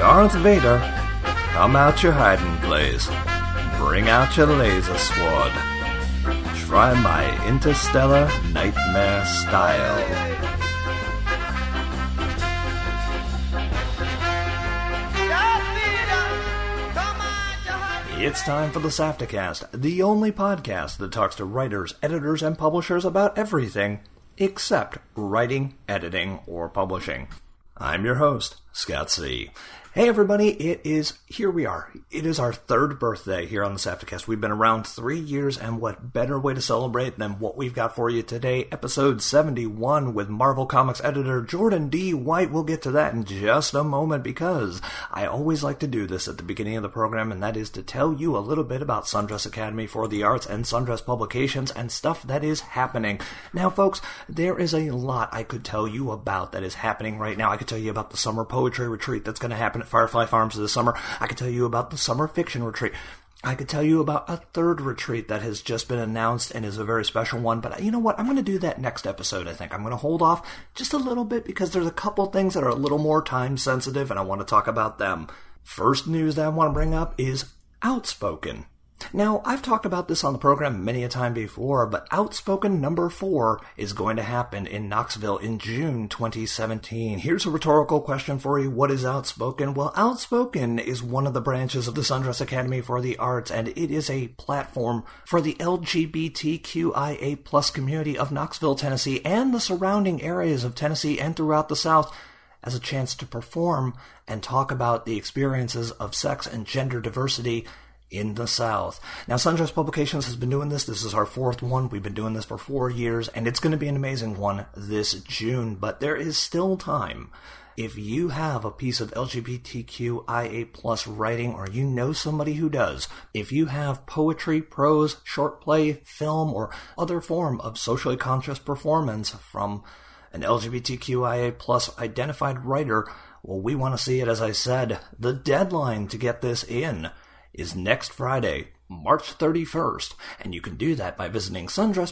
Darth Vader, come out your hiding place. Bring out your laser sword. Try my interstellar nightmare style. It's time for the Safticast, the only podcast that talks to writers, editors, and publishers about everything except writing, editing, or publishing. I'm your host, Scott C. Hey everybody, here we are. It is our third birthday here on the Safticast. We've been around 3 years, and what better way to celebrate than what we've got for you today, episode 71 with Marvel Comics editor Jordan D. White. We'll get to that in just a moment because I always like to do this at the beginning of the program, and that is to tell you a little bit about Sundress Academy for the Arts and Sundress Publications and stuff that is happening. Now folks, there is a lot I could tell you about that is happening right now. I could tell you about the summer poetry retreat that's going to happen at Firefly Farms this summer. I could tell you about the summer fiction retreat. I could tell you about a third retreat that has just been announced and is a very special one, but you know what? I'm going to do that next episode, I think. I'm going to hold off just a little bit because there's a couple things that are a little more time sensitive and I want to talk about them. First news that I want to bring up is Outspoken. Now, I've talked about this on the program many a time before, but Outspoken number 4 is going to happen in Knoxville in June 2017. Here's a rhetorical question for you. What is Outspoken? Well, Outspoken is one of the branches of the Sundress Academy for the Arts, and it is a platform for the LGBTQIA+ community of Knoxville, Tennessee, and the surrounding areas of Tennessee and throughout the South as a chance to perform and talk about the experiences of sex and gender diversity in the South. Now, Sundress Publications has been doing this. This is our 4th one. We've been doing this for 4 years, and it's going to be an amazing one this June, but there is still time. If you have a piece of LGBTQIA+ writing, or you know somebody who does, if you have poetry, prose, short play, film, or other form of socially conscious performance from an LGBTQIA+ identified writer, well, we want to see it. As I said, the deadline to get this in is next Friday, March 31st, and you can do that by visiting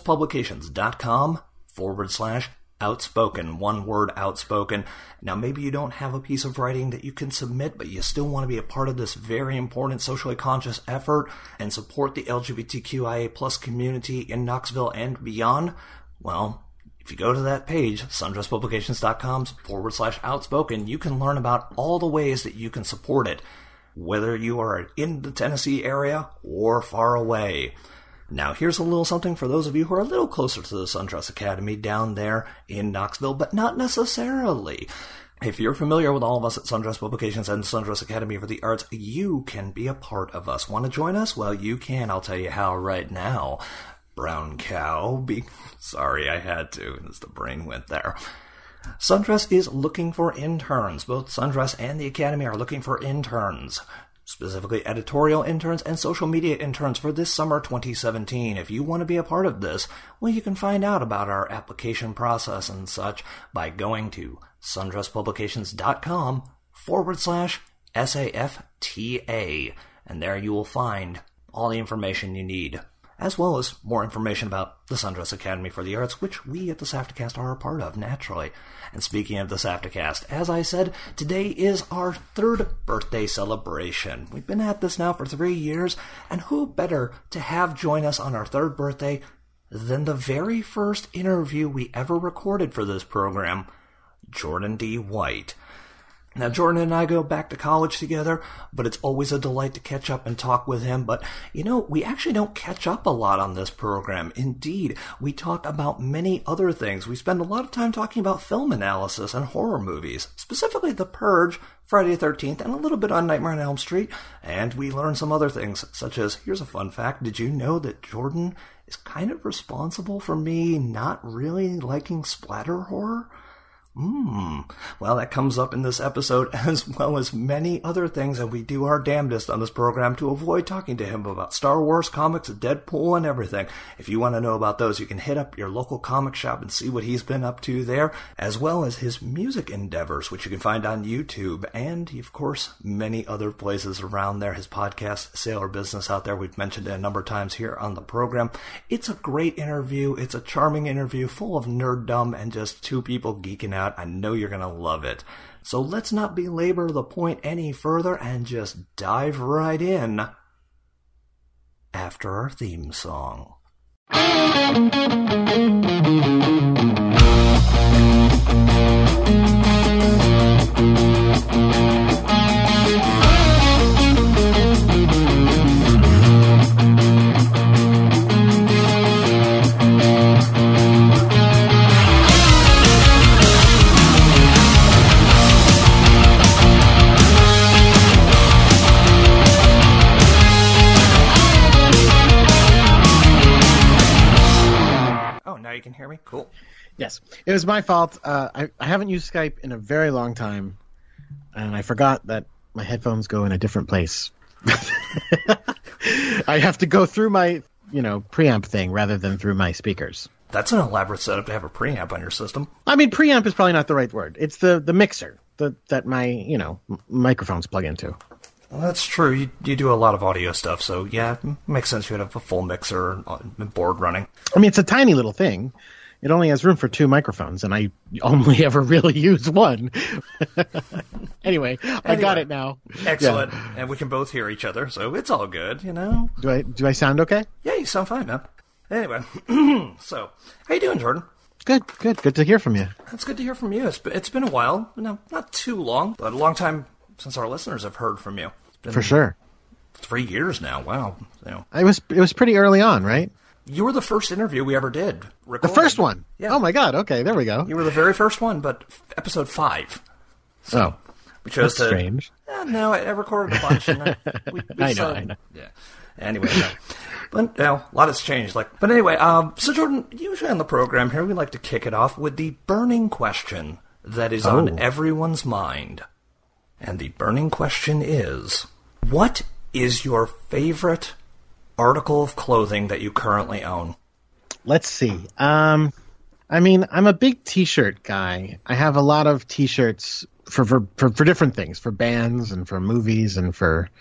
sundresspublications.com/outspoken, one word, outspoken. Now, maybe you don't have a piece of writing that you can submit, but you still want to be a part of this very important socially conscious effort and support the LGBTQIA+ community in Knoxville and beyond. Well, if you go to that page, sundresspublications.com/outspoken, you can learn about all the ways that you can support it, whether you are in the Tennessee area or far away. Now, here's a little something for those of you who are a little closer to the Sundress Academy down there in Knoxville, but not necessarily. If you're familiar with all of us at Sundress Publications and Sundress Academy for the Arts, you can be a part of us. Want to join us? Well, you can. I'll tell you how right now. Brown cow. Sorry, I had to, as the brain went there. Sundress is looking for interns. Both Sundress and the Academy are looking for interns, specifically editorial interns and social media interns for this summer 2017. If you want to be a part of this, well, you can find out about our application process and such by going to sundresspublications.com/SAFTA, and there you will find all the information you need, as well as more information about the Sundress Academy for the Arts, which we at the Safticast are a part of, naturally. And speaking of the Safticast, as I said, today is our 3rd birthday celebration. We've been at this now for 3 years, and who better to have join us on our 3rd birthday than the very first interview we ever recorded for this program, Jordan D. White. Now, Jordan and I go back to college together, but it's always a delight to catch up and talk with him. But, you know, we actually don't catch up a lot on this program. Indeed, we talk about many other things. We spend a lot of time talking about film analysis and horror movies, specifically The Purge, Friday the 13th, and a little bit on Nightmare on Elm Street. And we learn some other things, such as, here's a fun fact, did you know that Jordan is kind of responsible for me not really liking splatter horror? Well, that comes up in this episode as well as many other things, and we do our damnedest on this program to avoid talking to him about Star Wars, comics, Deadpool, and everything. If you want to know about those, you can hit up your local comic shop and see what he's been up to there, as well as his music endeavors, which you can find on YouTube, and, of course, many other places around there. His podcast, Sailor Business, out there. We've mentioned it a number of times here on the program. It's a great interview. It's a charming interview full of nerddom and just two people geeking out out. I know you're going to love it. So let's not belabor the point any further and just dive right in after our theme song. Now you can hear me? Cool. Yes. It was my fault. I haven't used Skype in a very long time, and I forgot that my headphones go in a different place. I have to go through my, preamp thing rather than through my speakers. That's an elaborate setup to have a preamp on your system. I mean, preamp is probably not the right word. It's the mixer that my, microphones plug into. Well, that's true. You do a lot of audio stuff, so yeah, it makes sense you would have a full mixer board running. I mean, it's a tiny little thing. It only has room for 2 microphones, and I only ever really use one. Anyway, I got it now. Excellent. Yeah. And we can both hear each other, so it's all good, Do I sound okay? Yeah, you sound fine, man. Anyway, so, how you doing, Jordan? Good. Good to hear from you. It's good to hear from you. It's been a while. No, not too long, but a long time since our listeners have heard from you. For sure. 3 years now. Wow. It was pretty early on, right? You were the first interview we ever did. The first one? Yeah. Oh my God. Okay, there we go. You were the very first one, but episode 5. So we chose that's strange. No, I recorded a bunch. And I know. Yeah. Anyway, no. But a lot has changed. But anyway, so Jordan, usually on the program here, we like to kick it off with the burning question that is on everyone's mind. And the burning question is, what is your favorite article of clothing that you currently own? Let's see. I mean, I'm a big T-shirt guy. I have a lot of T-shirts for different things, for bands and for movies and for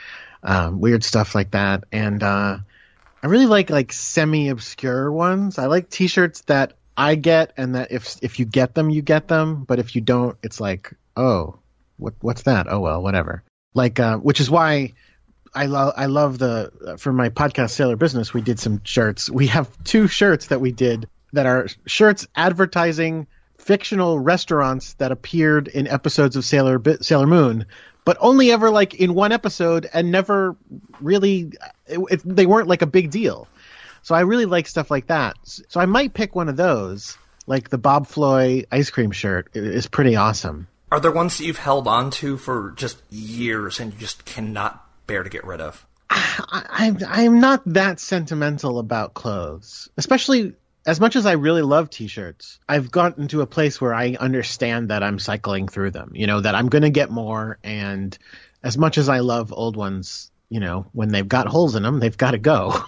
weird stuff like that. And I really like semi-obscure ones. I like T-shirts that I get, and that if you get them, you get them. But if you don't, it's like, oh, what's that? Oh well, whatever. Which is why I love for my podcast Sailor Business, we did some shirts. We have 2 shirts that we did that are shirts advertising fictional restaurants that appeared in episodes of Sailor Moon, but only ever in one episode and never really they weren't a big deal. So I really like stuff like that. So I might pick one of those, like the Bob Floy ice cream shirt is pretty awesome. Are there ones that you've held on to for just years and you just cannot bear to get rid of? I'm not that sentimental about clothes, especially as much as I really love T-shirts. I've gotten to a place where I understand that I'm cycling through them, that I'm going to get more. And as much as I love old ones, when they've got holes in them, they've got to go.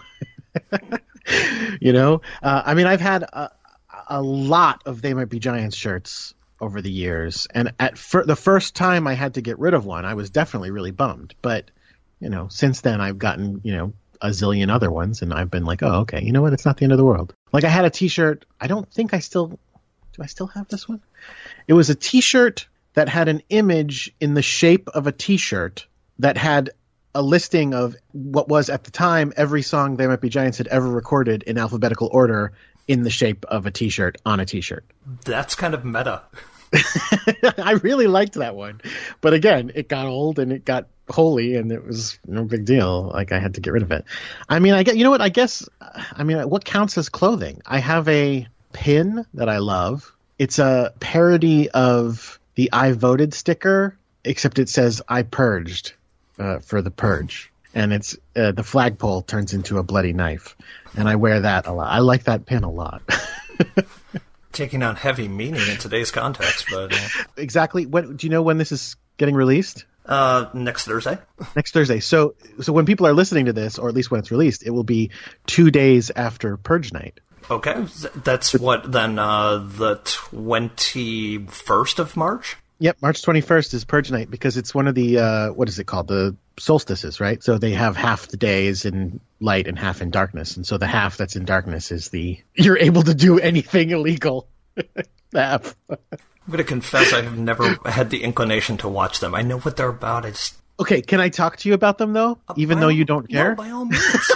I mean, I've had a lot of They Might Be Giants shirts over the years, and the first time I had to get rid of one, I was definitely really bummed. But since then I've gotten a zillion other ones, and I've been like, oh, okay, you know what? It's not the end of the world. I had a T-shirt. I don't think I still have this one. It was a T-shirt that had an image in the shape of a T-shirt that had a listing of what was at the time every song They Might Be Giants had ever recorded in alphabetical order in the shape of a T-shirt on a T-shirt. That's kind of meta. I really liked that one. But again, it got old and it got holy, and it was no big deal. I had to get rid of it. I mean, what counts as clothing? I have a pin that I love. It's a parody of the I voted sticker, except it says I purged for the purge. And it's the flagpole turns into a bloody knife. And I wear that a lot. I like that pin a lot. Taking on heavy meaning in today's context, but exactly. Do you know when this is getting released? Next Thursday. Next Thursday. So when people are listening to this, or at least when it's released, it will be 2 days after Purge Night. Okay, that's what then? The 21st of March. Yep, March 21st is Purge Night because it's one of the what is it called? The solstices, right? So they have half the days in light and half in darkness, and so the half that's in darkness is you're able to do anything illegal. Half. I'm going to confess I have never had the inclination to watch them. I know what they're about. I just... Okay, can I talk to you about them, though? Even though you don't care? No, by all means.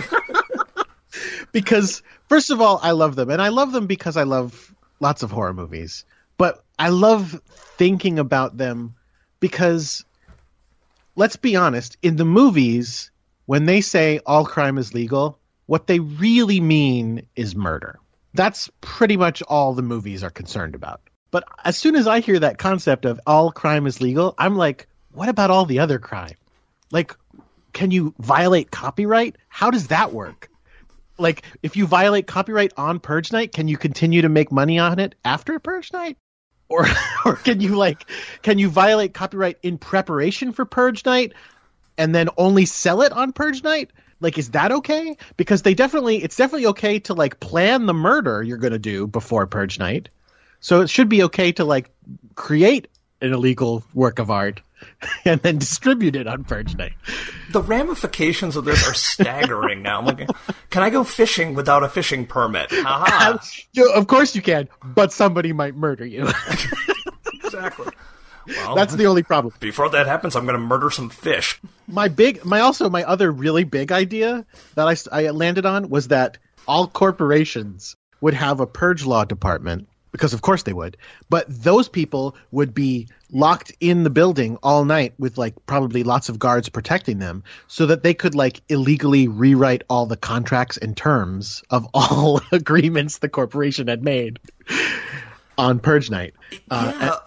Because, first of all, I love them. And I love them because I love lots of horror movies. But I love thinking about them because, let's be honest, in the movies, when they say all crime is legal, what they really mean is murder. That's pretty much all the movies are concerned about. But as soon as I hear that concept of all crime is legal, I'm like, what about all the other crime? Like, can you violate copyright? How does that work? Like, if you violate copyright on Purge Night, can you continue to make money on it after Purge Night? Or can you violate copyright in preparation for Purge Night and then only sell it on Purge Night? Like, is that okay? Because it's definitely okay to like plan the murder you're going to do before Purge Night. So it should be okay to like create an illegal work of art and then distribute it on Purge Night. The ramifications of this are staggering now. I'm like, can I go fishing without a fishing permit? Haha. Of course you can, but somebody might murder you. Exactly. Well, that's the only problem. Before that happens, I'm going to murder some fish. My other really big idea that I landed on was that all corporations would have a purge law department. Because of course they would. But those people would be locked in the building all night with like probably lots of guards protecting them so that they could like illegally rewrite all the contracts and terms of all agreements the corporation had made on Purge Night. Yeah.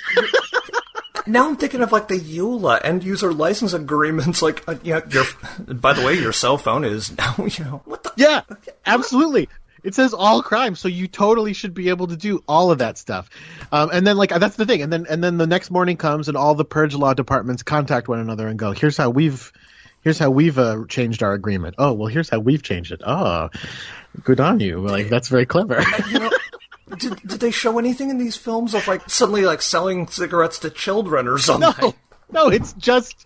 Now I'm thinking of like the EULA end user license agreements. Like, by the way, your cell phone is now, what the? Yeah, absolutely. It says all crime, so you totally should be able to do all of that stuff. And then, like, that's the thing. And then the next morning comes, and all the purge law departments contact one another and go, "Here's how we've changed our agreement. Oh, well, here's how we've changed it. Oh, good on you. Like, that's very clever." Did they show anything in these films of like suddenly like selling cigarettes to children or something? No, it's just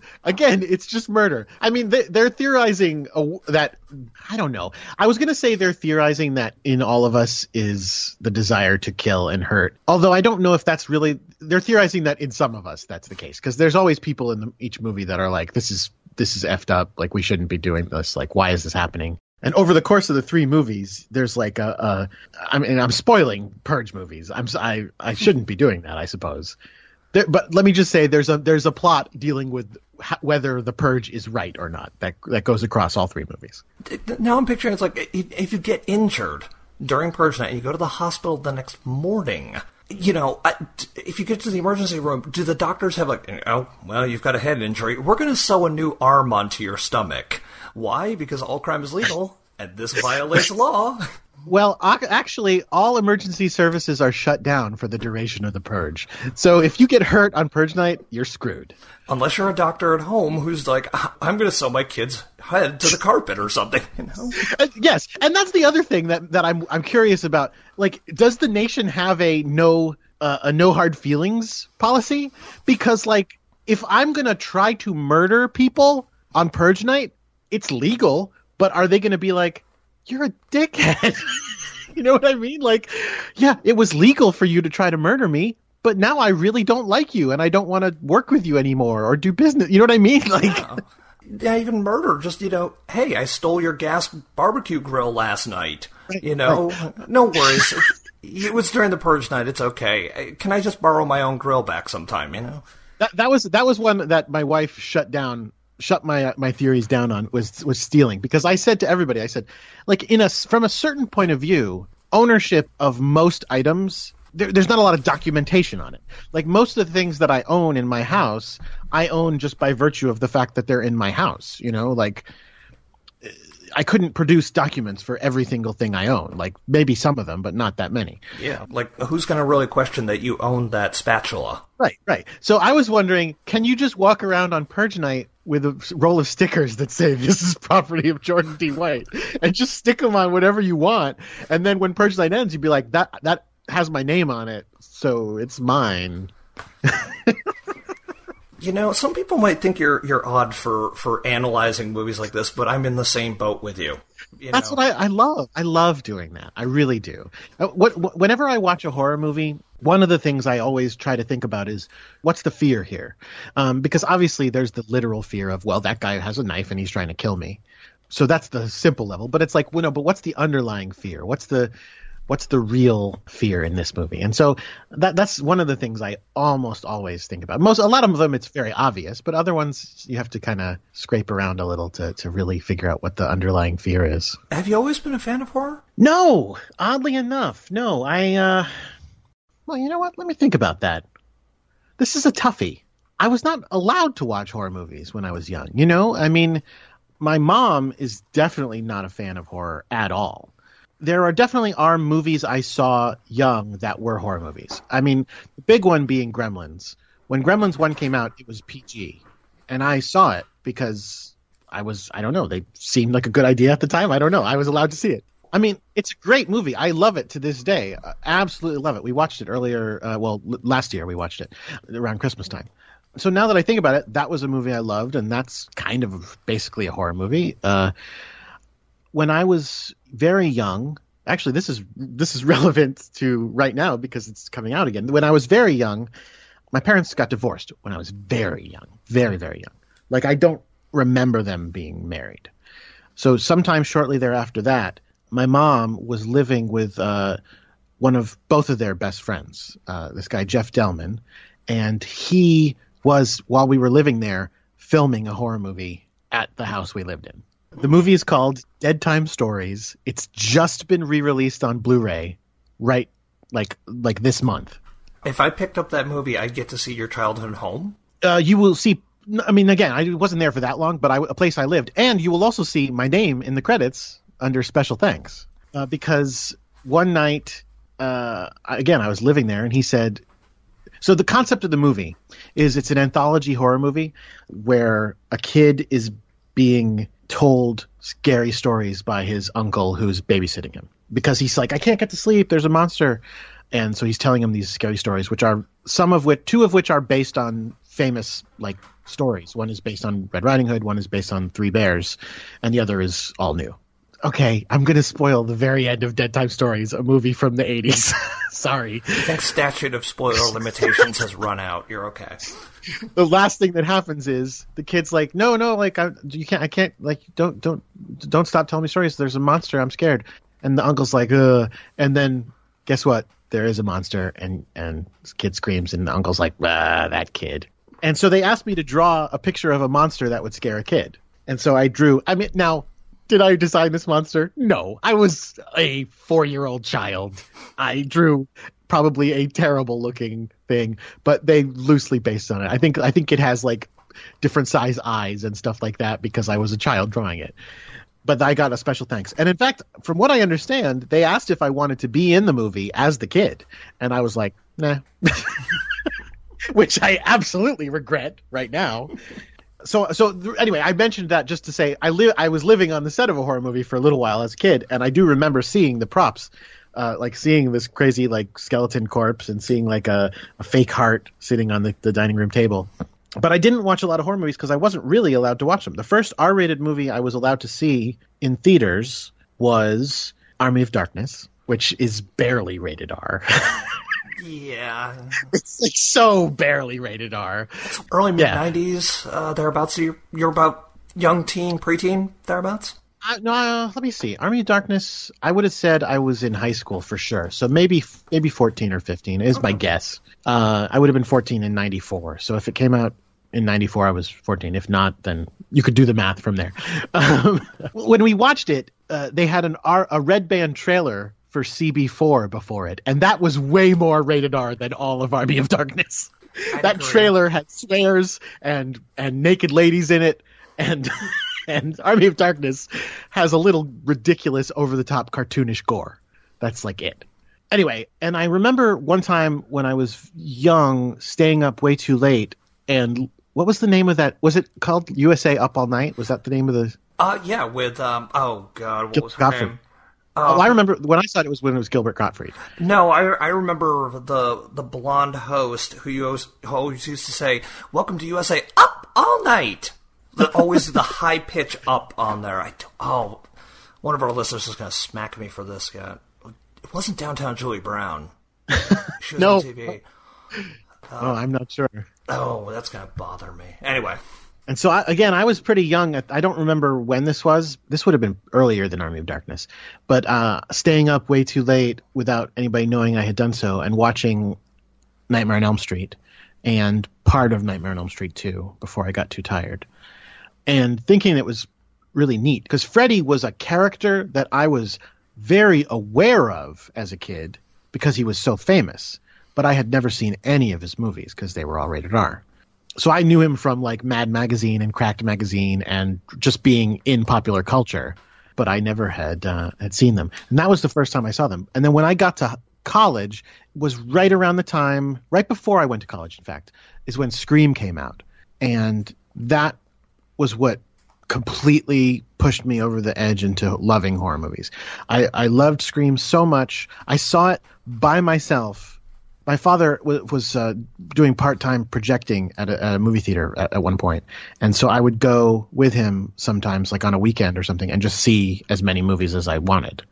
murder. I mean, they're theorizing that, I don't know. I was going to say they're theorizing that in all of us is the desire to kill and hurt. Although I don't know if that's really, they're theorizing that in some of us that's the case. Because there's always people in each movie that are like, this is effed up. Like, we shouldn't be doing this. Like, why is this happening? And over the course of the 3 movies, there's like I'm spoiling Purge movies. I shouldn't be doing that, I suppose. But let me just say, there's a plot dealing with whether the purge is right or not that goes across all 3 movies. Now I'm picturing it's like if you get injured during Purge Night, you go to the hospital the next morning. If you get to the emergency room, do the doctors have like, oh, well, you've got a head injury. We're going to sew a new arm onto your stomach. Why? Because all crime is legal, and this violates law. Well, actually, all emergency services are shut down for the duration of the purge. So if you get hurt on Purge Night, you're screwed. Unless you're a doctor at home who's like, I'm going to sew my kid's head to the carpet or something. Yes, and that's the other thing that I'm curious about. Like, does the nation have a no hard feelings policy? Because like, if I'm going to try to murder people on Purge Night, it's legal. But are they going to be like, you're a dickhead? You know what I mean? Like, yeah, it was legal for you to try to murder me, but now I really don't like you and I don't want to work with you anymore or do business. You know what I mean? Like, yeah, even murder. Just, hey, I stole your gas barbecue grill last night. Right, right. No worries. It was during the Purge Night. It's okay. Can I just borrow my own grill back sometime? That was one that my wife shut my theories down on was stealing, because I said to everybody, I said, like, from a certain point of view, ownership of most items, there's not a lot of documentation on it. Like, most of the things that I own in my house, I own just by virtue of the fact that they're in my house. Like, I couldn't produce documents for every single thing I own. Like, maybe some of them, but not that many. Yeah, like, who's going to really question that you own that spatula? Right. So I was wondering, can you just walk around on Purge Night with a roll of stickers that say, "This is property of Jordan D. White," and just stick them on whatever you want, and then when Purge Night ends, you'd be like, that has my name on it, so it's mine. Some people might think you're odd for analyzing movies like this, but I'm in the same boat with you. That's what I love. I love doing that. I really do. Whenever I watch a horror movie, one of the things I always try to think about is, what's the fear here? Because obviously there's the literal fear of, well, that guy has a knife and he's trying to kill me. So that's the simple level. But it's like, but what's the underlying fear? What's the real fear in this movie? And so that's one of the things I almost always think about. A lot of them, it's very obvious, but other ones you have to kind of scrape around a little to really figure out what the underlying fear is. Have you always been a fan of horror? No, oddly enough. No, well, you know what? Let me think about that. This is a toughie. I was not allowed to watch horror movies when I was young. I mean, my mom is definitely not a fan of horror at all. There definitely are movies I saw young that were horror movies. I mean, the big one being Gremlins. When Gremlins 1 came out, it was PG. And I saw it because I don't know, they seemed like a good idea at the time. I don't know. I was allowed to see it. I mean, it's a great movie. I love it to this day. Absolutely love it. We watched it earlier. Last year we watched it around Christmas time. So now that I think about it, that was a movie I loved, and that's kind of basically a horror movie. When I was very young, actually this is relevant to right now because it's coming out again. When I was very young, my parents got divorced when I was very young, very, very young. Like, I don't remember them being married. So sometime shortly thereafter that, my mom was living with both of their best friends, this guy Jeff Delman, and he was, while we were living there, filming a horror movie at the house we lived in. The movie is called Dead Time Stories. It's just been re-released on Blu-ray, right, like this month. If I picked up that movie, I'd get to see your childhood home? You will see. I mean, again, I wasn't there for that long, but a place I lived. And you will also see my name in the credits under special thanks. Because one night, again, I was living there, and he said, so the concept of the movie is it's an anthology horror movie where a kid is being told scary stories by his uncle who's babysitting him. Because he's like, I can't get to sleep, there's a monster. And so he's telling him these scary stories, two of which are based on famous, like, stories. One is based on Red Riding Hood, one is based on Three Bears, and the other is all new. Okay, I'm going to spoil the very end of Dead Time Stories, a movie from the 80s. Sorry. I think statute of spoiler limitations has run out. You're okay. The last thing that happens is the kid's like, no, like, I can't, like, don't stop telling me stories. There's a monster. I'm scared. And the uncle's like, ugh. And then guess what? There is a monster, and this kid screams, and the uncle's like, that kid. And so they asked me to draw a picture of a monster that would scare a kid. And so I drew, now, did I design this monster? No. I was a 4-year-old child. I drew probably a terrible looking thing, but they loosely based on it. I think it has like different size eyes and stuff like that because I was a child drawing it. But I got a special thanks. And in fact, from what I understand, they asked if I wanted to be in the movie as the kid. And I was like, nah. Which I absolutely regret right now. So anyway, I mentioned that just to say I was living on the set of a horror movie for a little while as a kid, and I do remember seeing the props, like seeing this crazy like skeleton corpse and seeing like a fake heart sitting on the dining room table. But I didn't watch a lot of horror movies because I wasn't really allowed to watch them. The first R-rated movie I was allowed to see in theaters was Army of Darkness, which is barely rated R. Yeah. It's like so barely rated R. It's early mid-90s, thereabouts. So you're about young teen, preteen, thereabouts? No, let me see. Army of Darkness, I would have said I was in high school for sure. So maybe 14 or 15 is my guess. I would have been 14 in 94. So if it came out in 94, I was 14. If not, then you could do the math from there. When we watched it, they had a Red Band trailer for CB4 before it, and that was way more rated R than all of Army of Darkness. That trailer had swears and naked ladies in it, and Army of Darkness has a little ridiculous, over-the-top, cartoonish gore. That's like it. Anyway, and I remember one time when I was young, staying up way too late, and what was the name of that? Was it called USA Up All Night? Was that the name of the... Yeah, with, oh god, what was her name? Oh, I remember when I saw it was when it was Gilbert Gottfried. No, I remember the blonde host who always used to say, "Welcome to USA, up all night." Always the high pitch up on there. One of our listeners is going to smack me for this. Yeah, it wasn't Downtown Julie Brown. She was No. on TV. I'm not sure. Oh, that's going to bother me. Anyway. And so, I was pretty young. I don't remember when this was. This would have been earlier than Army of Darkness. But staying up way too late without anybody knowing I had done so and watching Nightmare on Elm Street and part of Nightmare on Elm Street 2 before I got too tired. And thinking it was really neat. Because Freddy was a character that I was very aware of as a kid because he was so famous. But I had never seen any of his movies because they were all rated R. So I knew him from like Mad Magazine and Cracked Magazine and just being in popular culture, but I never had seen them. And that was the first time I saw them. And then when I got to college, was right around the time, right before I went to college, in fact, is when Scream came out. And that was what completely pushed me over the edge into loving horror movies. I loved Scream so much. I saw it by myself. My father was doing part-time projecting at a movie theater at one point. And so I would go with him sometimes, like on a weekend or something, and just see as many movies as I wanted.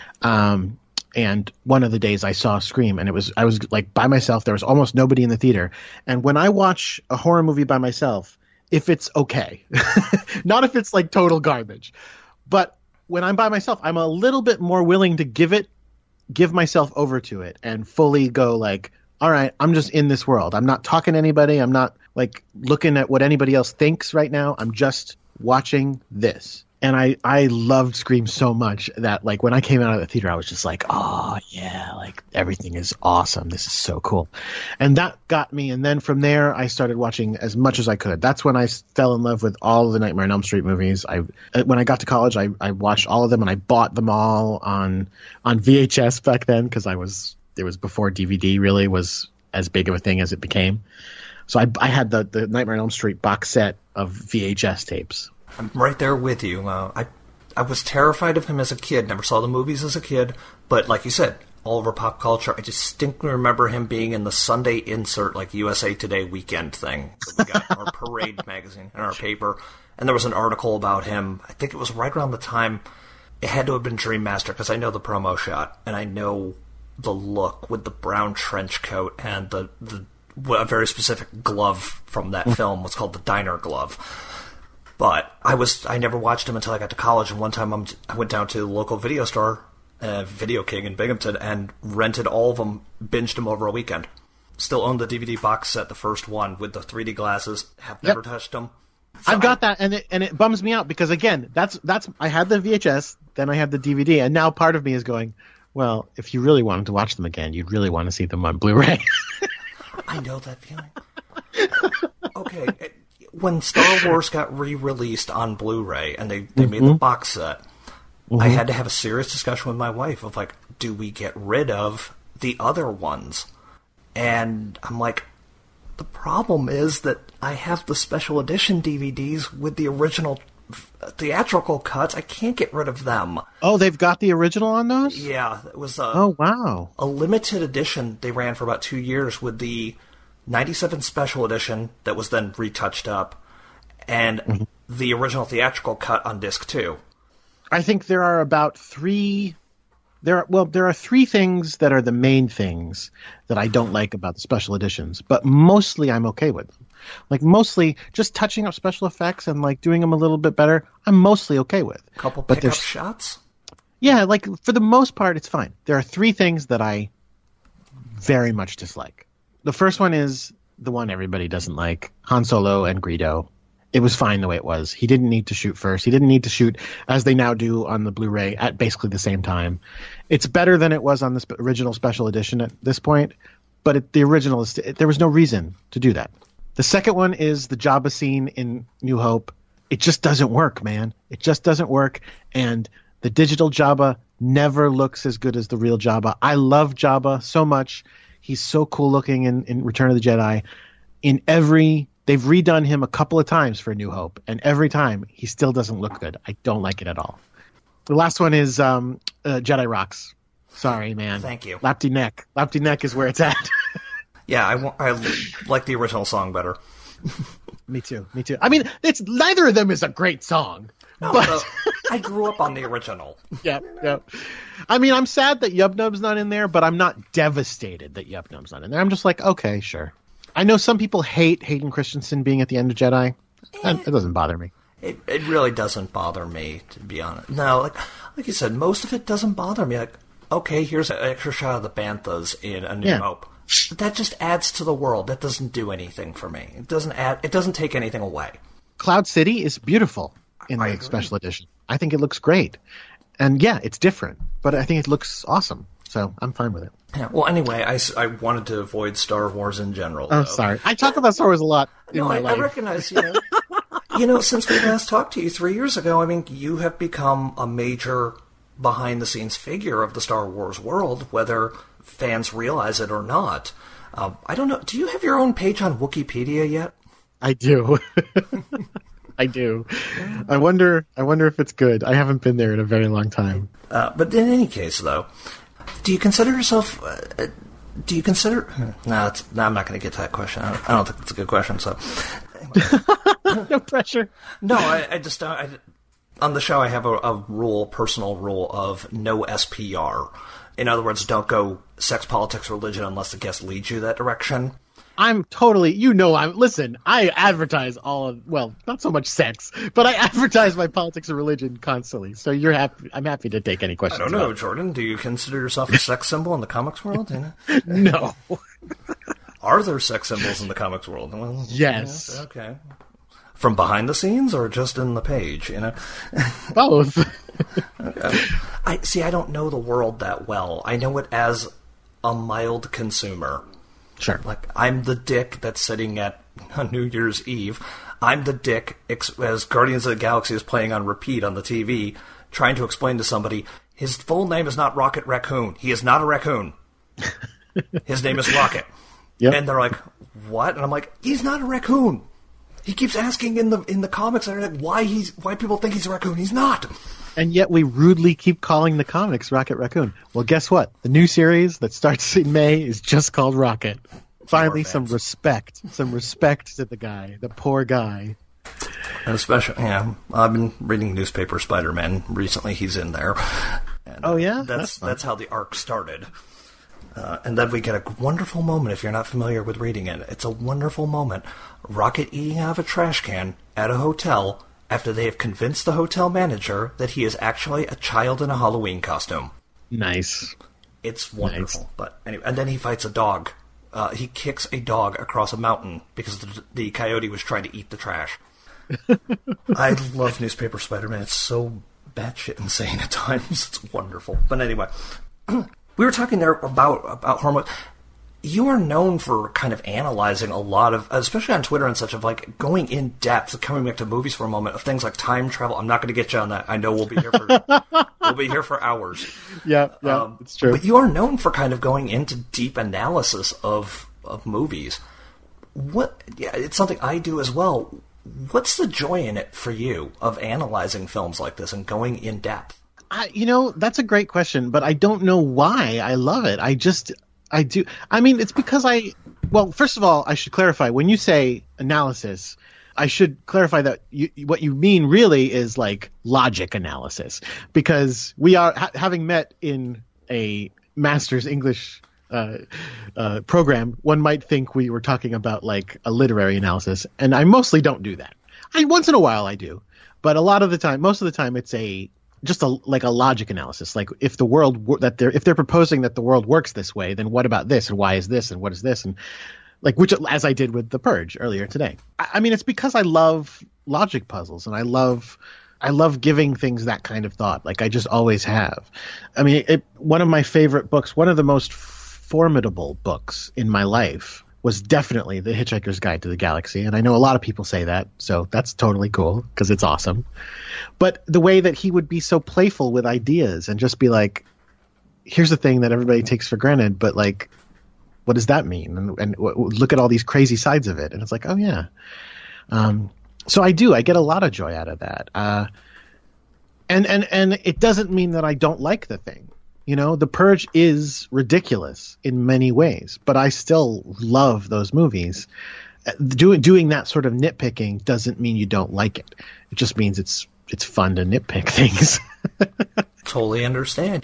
And one of the days I saw Scream, and I was like by myself. There was almost nobody in the theater. And when I watch a horror movie by myself, if it's okay, not if it's like total garbage, but when I'm by myself, I'm a little bit more willing to give myself over to it and fully go like, all right, I'm just in this world. I'm not talking to anybody. I'm not like looking at what anybody else thinks right now. I'm just watching this. And I loved Scream so much that like when I came out of the theater, I was just like, oh yeah, like everything is awesome. This is so cool. And that got me. And then from there, I started watching as much as I could. That's when I fell in love with all of the Nightmare on Elm Street movies. When I got to college, I watched all of them and I bought them all on VHS back then because it was before DVD really was as big of a thing as it became. So I had the Nightmare on Elm Street box set of VHS tapes. I'm right there with you. I was terrified of him as a kid. Never saw the movies as a kid. But like you said, all over pop culture, I distinctly remember him being in the Sunday insert, like USA Today weekend thing that we got, our Parade magazine in our paper. And there was an article about him. I think it was right around the time. It had to have been Dream Master because I know the promo shot. And I know the look with the brown trench coat and a very specific glove from that film was called the Diner Glove. But I never watched him until I got to college, and one time I went down to the local video store, Video King in Binghamton, and rented all of them, binged them over a weekend. Still own the DVD box set, the first one, with the 3D glasses. Have never touched them. So I've got that, and it bums me out because again, that's I had the VHS, then I had the DVD, and now part of me is going, well, if you really wanted to watch them again, you'd really want to see them on Blu-ray. I know that feeling. Okay. When Star Wars got re-released on Blu-ray and they made the box set, I had to have a serious discussion with my wife of like, do we get rid of the other ones? And I'm like, the problem is that I have the special edition DVDs with the original theatrical cuts. I can't get rid of them. Oh, they've got the original on those? Yeah, it was oh, wow. A limited edition they ran for about 2 years with the 97 special edition that was then retouched up, and the original theatrical cut on disc 2. I think there are about three. There are three things that are the main things that I don't like about the special editions, but mostly I'm okay with them. Like mostly just touching up special effects and like doing them a little bit better, I'm mostly okay with. A couple pickup shots? Yeah, like for the most part, it's fine. There are three things that I very much dislike. The first one is the one everybody doesn't like, Han Solo and Greedo. It was fine the way it was. He didn't need to shoot first. He didn't need to shoot, as they now do on the Blu-ray, at basically the same time. It's better than it was on the original special edition at this point, but the original, there was no reason to do that. The second one is the Jabba scene in New Hope. It just doesn't work, man. It just doesn't work, and the digital Jabba never looks as good as the real Jabba. I love Jabba so much. He's so cool looking in Return of the Jedi. They've redone him a couple of times for New Hope, and every time he still doesn't look good. I don't like it at all. The last one is Jedi rocks. Sorry, man. Thank you. Lapti Nek. Lapti Nek is where it's at. Yeah, I like the original song better. Me too. I mean, it's neither of them is a great song. No, but I grew up on the original. Yeah. I mean, I'm sad that Yub Nub's not in there, but I'm not devastated that Yub Nub's not in there. I'm just like, okay, sure. I know some people hate Hayden Christensen being at the end of Jedi. It doesn't bother me. It really doesn't bother me, to be honest. No, like you said, most of it doesn't bother me. Like, okay, here's an extra shot of the Banthas in A New Hope. But that just adds to the world. That doesn't do anything for me. It doesn't take anything away. Cloud City is beautiful in the special edition. I think it looks great. And yeah, it's different, but I think it looks awesome. So I'm fine with it. Yeah, well, anyway, I wanted to avoid Star Wars in general. Oh, sorry. I talk about Star Wars a lot in my life. I recognize, since we last talked to you 3 years ago, I mean, you have become a major behind-the-scenes figure of the Star Wars world, whether fans realize it or not. I don't know. Do you have your own page on Wikipedia yet? I do. I do. I wonder if it's good. I haven't been there in a very long time. But in any case, though, do you consider yourself... No, I'm not going to get to that question. I don't think it's a good question, so... No pressure. No, I just... on the show, I have a personal rule of no SPR. In other words, don't go sex, politics, religion unless the guest leads you that direction. I'm totally, listen, I advertise not so much sex, but I advertise my politics and religion constantly. So I'm happy to take any questions. I don't know, Jordan. Do you consider yourself a sex symbol in the comics world? No. Are there sex symbols in the comics world? Well, yes. Okay. From behind the scenes or just in the page, Both. Okay. I don't know the world that well. I know it as a mild consumer. Sure. Like, I'm the dick that's sitting at New Year's Eve. I'm the dick as Guardians of the Galaxy is playing on repeat on the TV, trying to explain to somebody, his full name is not Rocket Raccoon. He is not a raccoon. His name is Rocket. Yep. And they're like, what? And I'm like, he's not a raccoon. He keeps asking in the comics why people think he's a raccoon. He's not. And yet we rudely keep calling the comics Rocket Raccoon. Well, guess what? The new series that starts in May is just called Rocket. Finally, some respect to the guy, the poor guy. And especially, I've been reading Newspaper Spider-Man recently. He's in there. And, oh yeah, that's how the arc started. And then we get a wonderful moment. If you're not familiar with reading it, it's a wonderful moment. Rocket eating out of a trash can at a hotel after they have convinced the hotel manager that he is actually a child in a Halloween costume. Nice. It's wonderful. Nice. But anyway, and then he fights a dog. He kicks a dog across a mountain because the coyote was trying to eat the trash. I love Newspaper Spider-Man. It's so batshit insane at times. It's wonderful. But anyway, we were talking there about hormone. You are known for kind of analyzing a lot of, especially on Twitter and such, of like going in depth, coming back to movies for a moment, of things like time travel. I'm not going to get you on that. I know we'll be here for hours. Yeah, it's true. But you are known for kind of going into deep analysis of movies. It's something I do as well. What's the joy in it for you of analyzing films like this and going in depth? That's a great question, but I don't know why I love it. I do. I mean, it's because first of all, I should clarify. When you say analysis, I should clarify that what you mean really is like logic analysis, because we are having met in a master's English program. One might think we were talking about like a literary analysis, and I mostly don't do that. Once in a while I do, but most of the time it's just a logic analysis. Like if if they're proposing that the world works this way, then what about this, and why is this, and what is this, and which, as I did with The Purge earlier today. I mean, it's because I love logic puzzles, and I love giving things that kind of thought. Like I just always have. I mean, one of my favorite books, one of the most formidable books in my life, was definitely The Hitchhiker's Guide to the Galaxy. And I know a lot of people say that, so that's totally cool because it's awesome. But the way that he would be so playful with ideas and just be like, here's the thing that everybody takes for granted, but like, what does that mean? And look at all these crazy sides of it. And it's like, oh yeah. So I get a lot of joy out of that. And it doesn't mean that I don't like The Thing. You know, The Purge is ridiculous in many ways, but I still love those movies. Doing that sort of nitpicking doesn't mean you don't like it. It just means it's fun to nitpick things. Totally understand.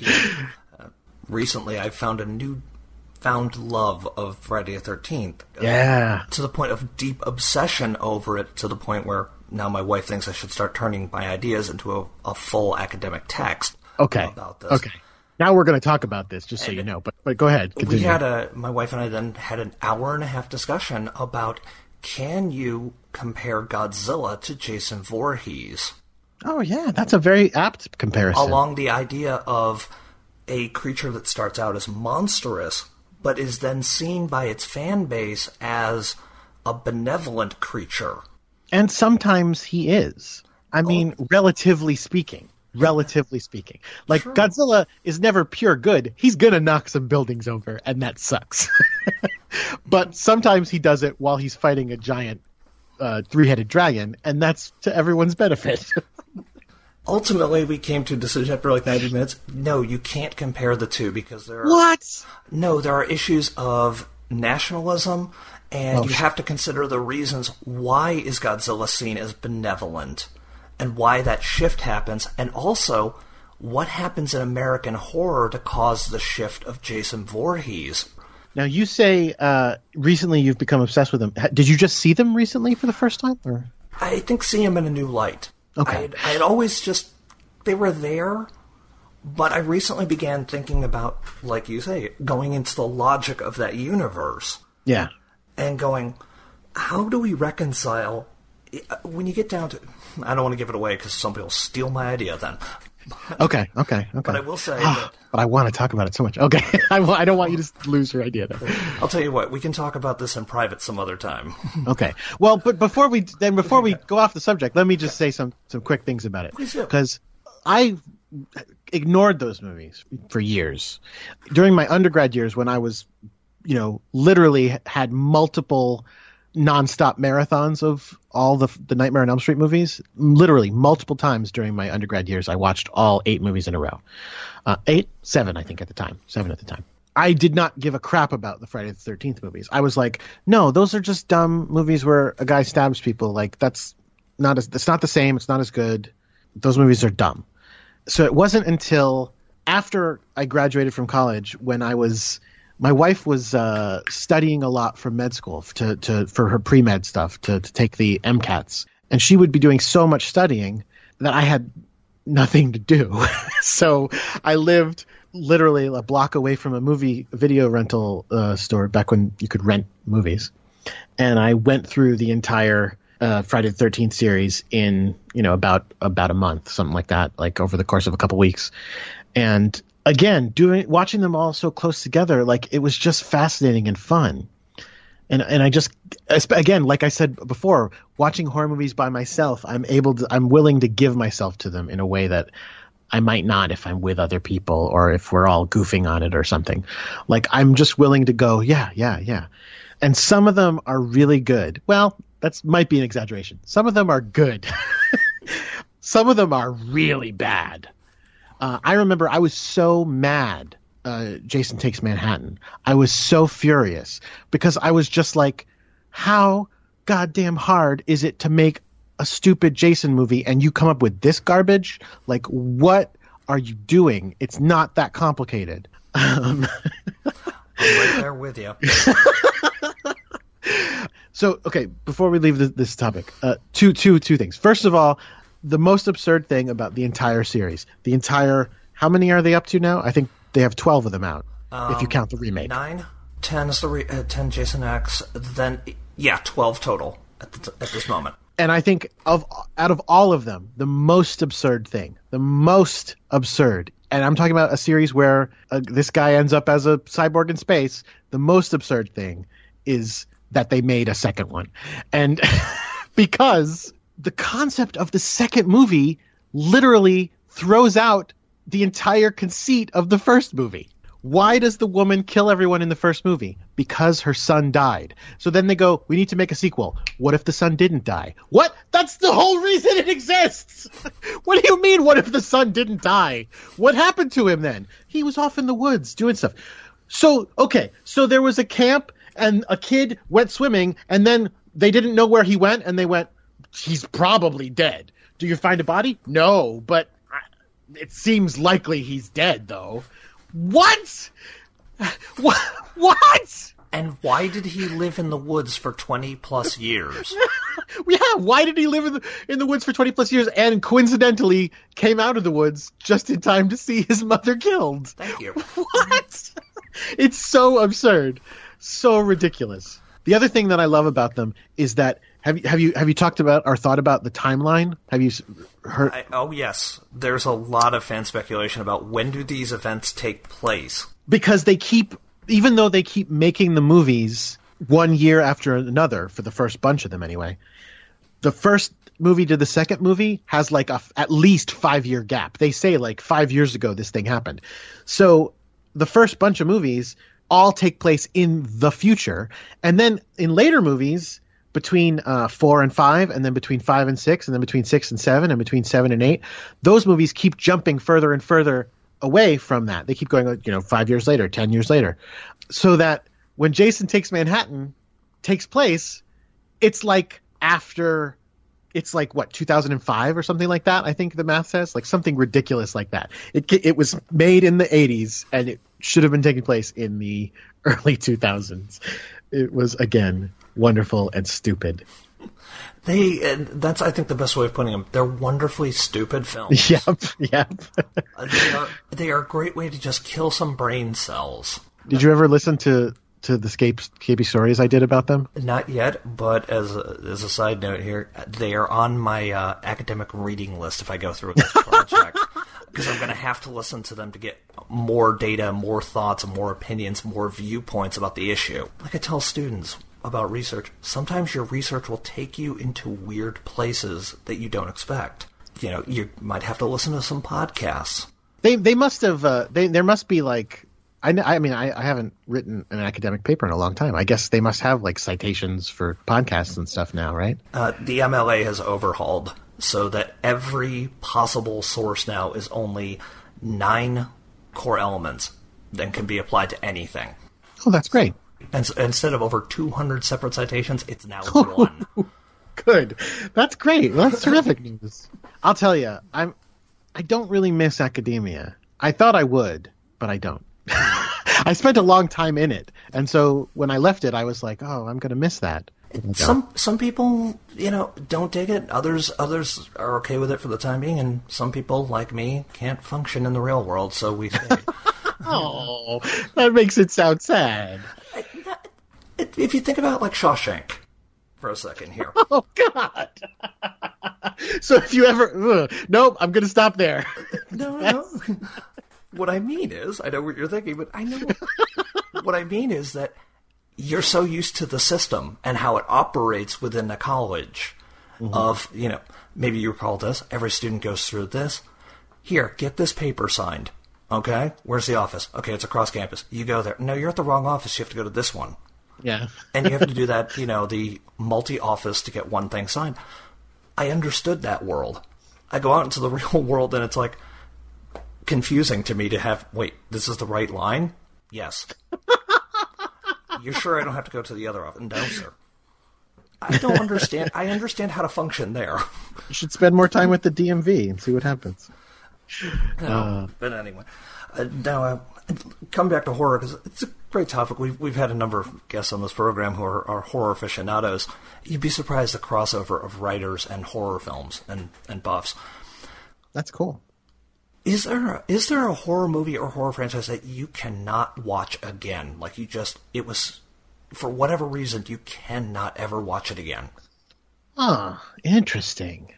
Recently, I found a newfound love of Friday the 13th. Yeah. To the point of deep obsession over it, to the point where now my wife thinks I should start turning my ideas into a full academic text about this. Okay. Now we're going to talk about this, just so you know. But go ahead. Continue. My wife and I then had an hour-and-a-half discussion about, can you compare Godzilla to Jason Voorhees? Oh, yeah. That's a very apt comparison. Along the idea of a creature that starts out as monstrous, but is then seen by its fan base as a benevolent creature. And sometimes he is. I mean, relatively speaking. Like, sure. Godzilla is never pure good. He's going to knock some buildings over, and that sucks. But sometimes he does it while he's fighting a giant three-headed dragon, and that's to everyone's benefit. Ultimately, we came to a decision after like 90 minutes. No, you can't compare the two because there are... What? No, there are issues of nationalism, and you have to consider the reasons why is Godzilla seen as benevolent, and why that shift happens, and also what happens in American horror to cause the shift of Jason Voorhees. Now, you say recently you've become obsessed with them. Did you just see them recently for the first time? Or? I think see them in a new light. Okay. I had always just... They were there, but I recently began thinking about, like you say, going into the logic of that universe. Yeah. And going, how do we reconcile... When you get down to... I don't want to give it away because somebody will steal my idea then. Okay. But I will say that... But I want to talk about it so much. Okay. I don't want you to lose your idea, though. I'll tell you what. We can talk about this in private some other time. Okay. Well, but before we go off the subject, let me just say some quick things about it. Because I ignored those movies for years. During my undergrad years when I was, literally had multiple nonstop marathons of all the Nightmare on Elm Street movies. Literally multiple times during my undergrad years, I watched all 8 movies in a row. 7, I think at the time. 7 at the time. I did not give a crap about the Friday the 13th movies. I was like, no, those are just dumb movies where a guy stabs people. Like it's not the same. It's not as good. Those movies are dumb. So it wasn't until after I graduated from college when my wife was studying a lot for med school for her pre-med stuff to take the MCATs. And she would be doing so much studying that I had nothing to do. So I lived literally a block away from a movie video rental store back when you could rent movies. And I went through the entire Friday the 13th series in, about a month, something like that, like over the course of a couple weeks. And again, watching them all so close together, like it was just fascinating and fun. And I just, again, like I said before, watching horror movies by myself, I'm willing to give myself to them in a way that I might not if I'm with other people or if we're all goofing on it or something. Like I'm just willing to go, yeah. And some of them are really good. Well, that might be an exaggeration. Some of them are good. Some of them are really bad. I remember I was so mad, Jason Takes Manhattan. I was so furious because I was just like, how goddamn hard is it to make a stupid Jason movie and you come up with this garbage? Like, what are you doing? It's not that complicated. I'm right there with you. So, okay, before we leave this topic, two things. First of all, the most absurd thing about the entire series, how many are they up to now? I think they have 12 of them out, if you count the remake. 9, 10 is 10 Jason X, then, 12 total at this moment. And I think out of all of them, the most absurd, and I'm talking about a series where this guy ends up as a cyborg in space, the most absurd thing is that they made a second one. And because the concept of the second movie literally throws out the entire conceit of the first movie. why does the woman kill everyone in the first movie? Because her son died. So then they go, we need to make a sequel. What if the son didn't die? What? That's the whole reason it exists. What do you mean, what if the son didn't die? What happened to him then? He was off in the woods doing stuff. So, okay, so there was a camp and a kid went swimming and then they didn't know where he went and they went, he's probably dead. Do you find a body? No, but it seems likely he's dead, though. What? What? And why did he live in the woods for 20 plus years? Yeah, why did he live in the woods for 20 plus years and coincidentally came out of the woods just in time to see his mother killed? Thank you. What? It's so absurd. So ridiculous. The other thing that I love about them is that have you talked about or thought about the timeline? Have you heard? Oh yes, there's a lot of fan speculation about when do these events take place. Because even though they keep making the movies 1 year after another for the first bunch of them anyway, the first movie to the second movie has like at least 5-year gap. They say like 5 years ago this thing happened. So the first bunch of movies all take place in the future, and then in later movies between 4 and 5, and then between 5 and 6, and then between 6 and 7, and between 7 and 8, those movies keep jumping further and further away from that. They keep going, 5 years later, 10 years later, so that when Jason Takes Manhattan takes place, it's like what, 2005 or something like that. I think the math says like something ridiculous like that. It was made in the 80s and it should have been taking place in the early 2000s. It was, again, wonderful and stupid. And that's, I think, the best way of putting them. They're wonderfully stupid films. Yep. They are a great way to just kill some brain cells. Did you ever listen to the Scapey stories I did about them? Not yet, but as a side note here, they are on my academic reading list if I go through this project. Because I'm going to have to listen to them to get more data, more thoughts, more opinions, more viewpoints about the issue. Like I tell students about research, sometimes your research will take you into weird places that you don't expect. You might have to listen to some podcasts. They must have, there must be like, I mean, I haven't written an academic paper in a long time. I guess they must have like citations for podcasts and stuff now, right? The MLA has overhauled so that every possible source now is only 9 core elements that can be applied to anything. Oh, that's great. And instead of over 200 separate citations, it's now 1. Good. That's great. Well, that's terrific news. I'll tell you, I don't really miss academia. I thought I would, but I don't. I spent a long time in it, and so when I left it, I was like, "Oh, I'm going to miss that." Some people, don't dig it. Others are okay with it for the time being, and some people, like me, can't function in the real world, so we stay. Oh, that makes it sound sad. If you think about like Shawshank for a second here. Oh God! So if you ever, nope, I'm going to stop there. No. What I mean is, I know what you're thinking, but I know what I mean is that you're so used to the system and how it operates within a college of, maybe you recall this, every student goes through this. Here, get this paper signed. Okay? Where's the office? Okay, it's across campus. You go there. No, you're at the wrong office. You have to go to this one. Yeah. And you have to do that, the multi-office to get one thing signed. I understood that world. I go out into the real world and it's like, confusing to me to have, wait, this is the right line? Yes. You're sure I don't have to go to the other office? No, sir. I don't understand. I understand how to function there. You should spend more time with the DMV and see what happens. But anyway, now come back to horror because it's a great topic. We've had a number of guests on this program who are horror aficionados. You'd be surprised the crossover of writers and horror films and buffs. That's cool. Is there a horror movie or horror franchise that you cannot watch again? Like it was, for whatever reason, you cannot ever watch it again? Interesting.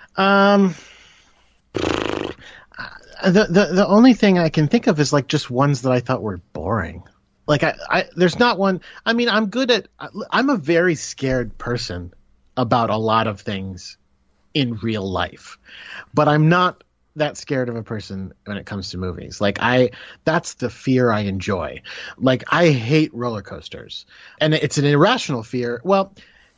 The only thing I can think of is like just ones that I thought were boring. Like there's not one. I mean, I'm a very scared person about a lot of things in real life, but I'm not that scared of a person when it comes to movies. Like that's the fear I enjoy. Like I hate roller coasters, and it's an irrational fear. Well,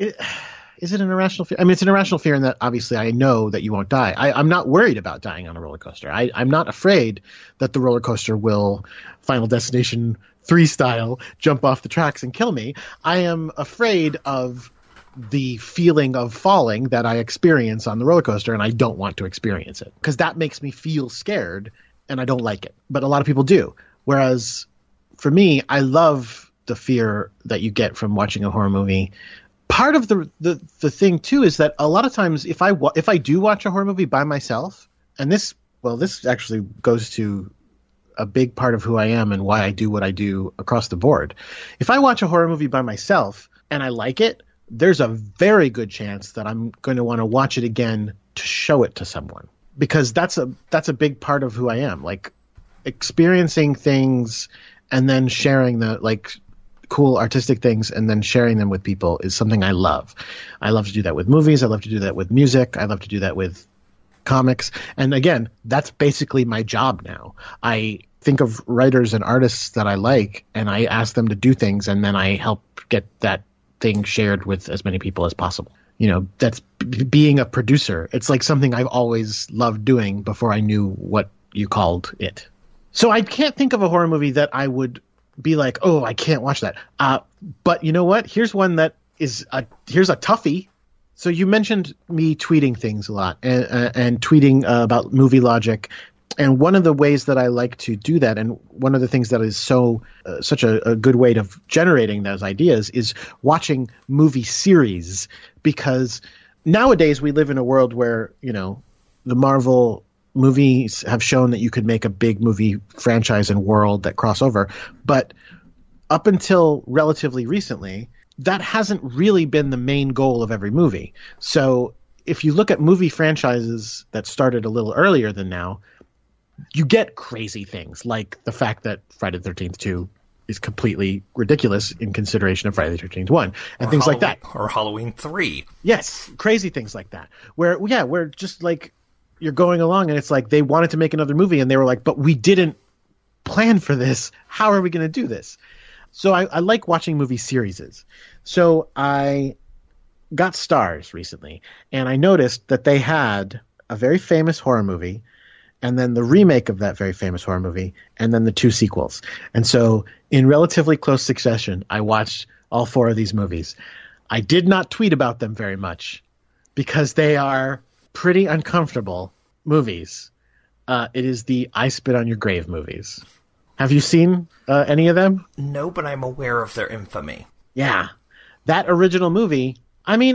is it an irrational fear? I mean, it's an irrational fear in that obviously I know that you won't die. I'm not worried about dying on a roller coaster. I'm not afraid that the roller coaster will Final Destination 3 style jump off the tracks and kill me. I am afraid of the feeling of falling that I experience on the roller coaster, and I don't want to experience it because that makes me feel scared and I don't like it. But a lot of people do. Whereas for me, I love the fear that you get from watching a horror movie. Part of the thing too is that a lot of times if I do watch a horror movie by myself, and this actually goes to a big part of who I am and why I do what I do across the board. If I watch a horror movie by myself and I like it, there's a very good chance that I'm going to want to watch it again to show it to someone, because that's a big part of who I am. Like experiencing things and then sharing the cool artistic things and then sharing them with people is something I love. I love to do that with movies. I love to do that with music. I love to do that with comics. And again, that's basically my job now. I think of writers and artists that I like, and I ask them to do things, and then I help get that thing shared with as many people as possible. You know, that's being a producer. It's like something I've always loved doing before I knew what you called it. So I can't think of a horror movie that I would be like, oh, I can't watch that. But you know what? Here's one that here's a toughie. So you mentioned me tweeting things a lot and tweeting about Movie Logic. And one of the ways that I like to do that, and one of the things that is such a good way of generating those ideas, is watching movie series. Because nowadays we live in a world where, you know, the Marvel movies have shown that you could make a big movie franchise and world that cross over. But up until relatively recently, that hasn't really been the main goal of every movie. So if you look at movie franchises that started a little earlier than now, you get crazy things like the fact that Friday the 13th 2 is completely ridiculous in consideration of Friday the 13th 1 and things like that. Or Halloween 3. Yes, crazy things like that. Where just like you're going along and it's like they wanted to make another movie and they were like, but we didn't plan for this. How are we going to do this? So I like watching movie series. So I got Stars recently, and I noticed that they had a very famous horror movie, and then the remake of that very famous horror movie, and then the 2 sequels. And so in relatively close succession, I watched all 4 of these movies. I did not tweet about them very much because they are pretty uncomfortable movies. It is the I Spit on Your Grave movies. Have you seen any of them? No, but I'm aware of their infamy. Yeah. That original movie, I mean,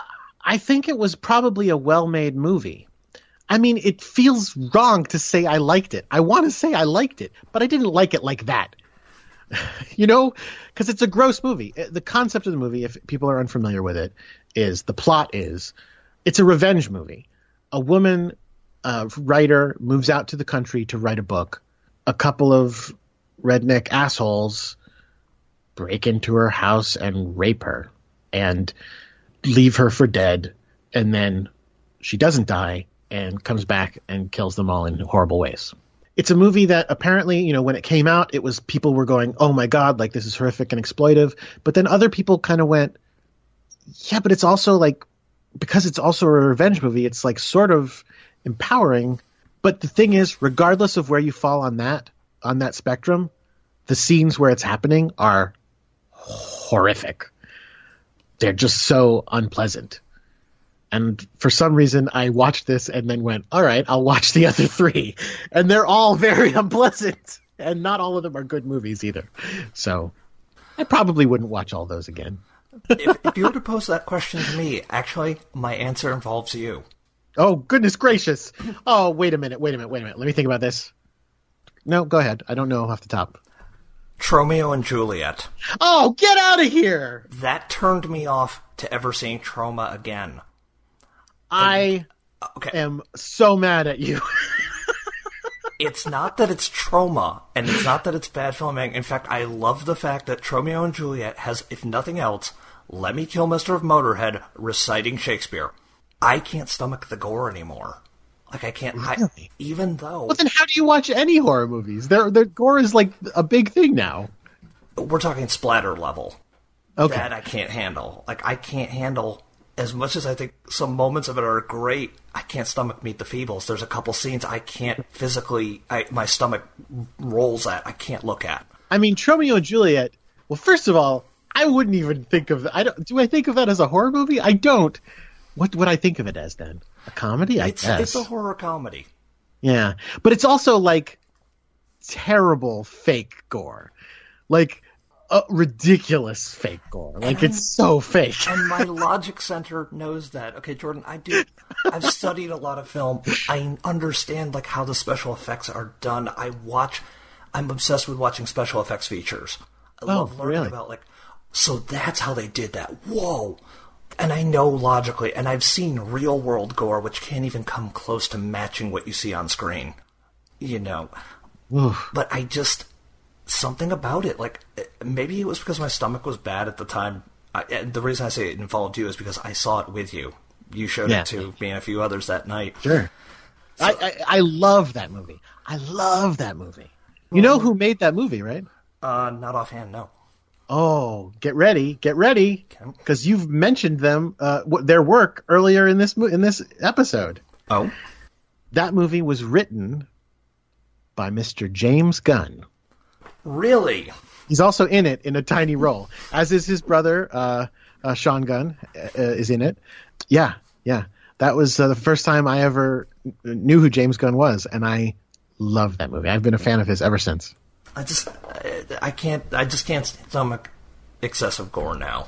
I think it was probably a well-made movie. I mean, it feels wrong to say I liked it. I want to say I liked it, but I didn't like it like that. You know, because it's a gross movie. The concept of the movie, if people are unfamiliar with it, is it's a revenge movie. A woman writer moves out to the country to write a book. A couple of redneck assholes break into her house and rape her and leave her for dead. And then she doesn't die and comes back and kills them all in horrible ways. It's a movie that apparently, you know, when it came out, it was people were going, oh my God, like this is horrific and exploitive. But then other people kind of went, yeah, but it's also like, because it's also a revenge movie, it's like sort of empowering. But the thing is, regardless of where you fall on that spectrum, the scenes where it's happening are horrific. They're just so unpleasant. And for some reason, I watched this and then went, all right, I'll watch the other 3. And they're all very unpleasant. And not all of them are good movies either. So I probably wouldn't watch all those again. if you were to pose that question to me, actually, my answer involves you. Oh, goodness gracious. Oh, wait a minute. Let me think about this. No, go ahead. I don't know off the top. Tromeo and Juliet. Oh, get out of here! That turned me off to ever seeing Troma again. I am so mad at you. It's not that it's trauma, and it's not that it's bad filming. In fact, I love the fact that Tromeo and Juliet has, if nothing else, Let Me Kill Mr. Motorhead reciting Shakespeare. I can't stomach the gore anymore. Like, I can't, Really? even though Well, then how do you watch any horror movies? Their gore is like a big thing now. we're talking splatter level. Okay. That I can't handle. Like, I can't handle, as much as I think some moments of it are great, I can't stomach Meet the Feebles. There's a couple scenes I can't physically, my stomach rolls at, I can't look at. I mean, Romeo and Juliet. Well, first of all, I wouldn't even think of. Do I think of that as a horror movie? I don't. What would I think of it as then? A comedy? I guess It's a horror comedy. Yeah, but it's also like terrible fake gore, like ridiculous fake gore. Like, it's so fake. And my logic center knows that. Okay, Jordan, I've studied a lot of film. I understand, like, how the special effects are done. I'm obsessed with watching special effects features. I love learning about, like, so that's how they did that. Whoa! And I know logically, and I've seen real world gore, which can't even come close to matching what you see on screen. You know. Oof. But something about it, like, maybe it was because my stomach was bad at the time. And the reason I say it involved you is because I saw it with you. You showed it to me and a few others that night. Sure. So, I love that movie. I love that movie. You know who made that movie, right? Not offhand, no. Oh, get ready, because you've mentioned them, their work earlier in this episode. Oh, that movie was written by Mr. James Gunn. Really? He's also in it in a tiny role, as is his brother, Sean Gunn, is in it. Yeah. That was the first time I ever knew who James Gunn was, and I love that movie. I've been a fan of his ever since. I just can't stomach excessive gore now.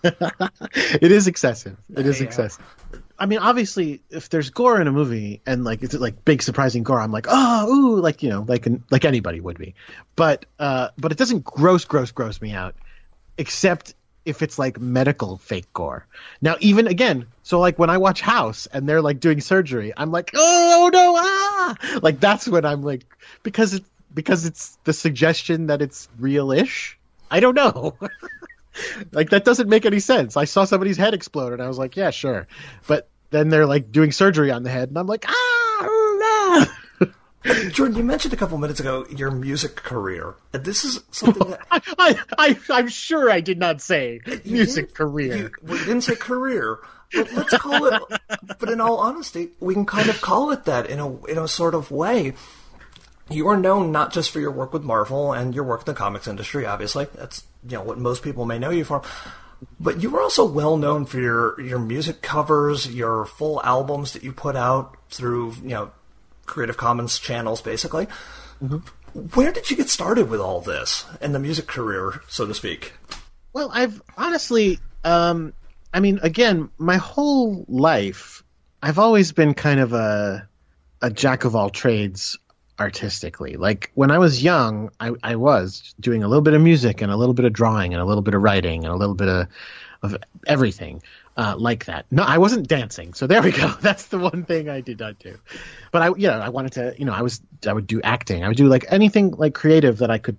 It is excessive. Excessive. I mean, obviously, if there's gore in a movie and like it's like big surprising gore, I'm like, oh, ooh, like, you know, like anybody would be. But it doesn't gross me out, except if it's like medical fake gore. Now, even again, so like when I watch House and they're like doing surgery, I'm like, oh no, ah, like that's when I'm like, because it's the suggestion that it's real-ish. I don't know. Like, that doesn't make any sense. I saw somebody's head explode and I was like, yeah, sure. But then they're like doing surgery on the head and I'm like, no. Jordan, you mentioned a couple minutes ago your music career. This is something that I'm sure I did not say music career. You didn't say career, but let's call it. But in all honesty, we can kind of call it that in a sort of way. You are known not just for your work with Marvel and your work in the comics industry. Obviously, that's what most people may know you for. But you were also well known for your music covers, your full albums that you put out through Creative Commons channels, basically. Mm-hmm. Where did you get started with all this and the music career, so to speak? Well, I've honestly, I mean, again, my whole life, I've always been kind of a jack of all trades artistically. Like, when I was young, I was doing a little bit of music and a little bit of drawing and a little bit of writing and a little bit of everything. Like that. No, I wasn't dancing. So there we go. That's the one thing I did not do. But I wanted to, I would do acting. I would do like anything like creative that I could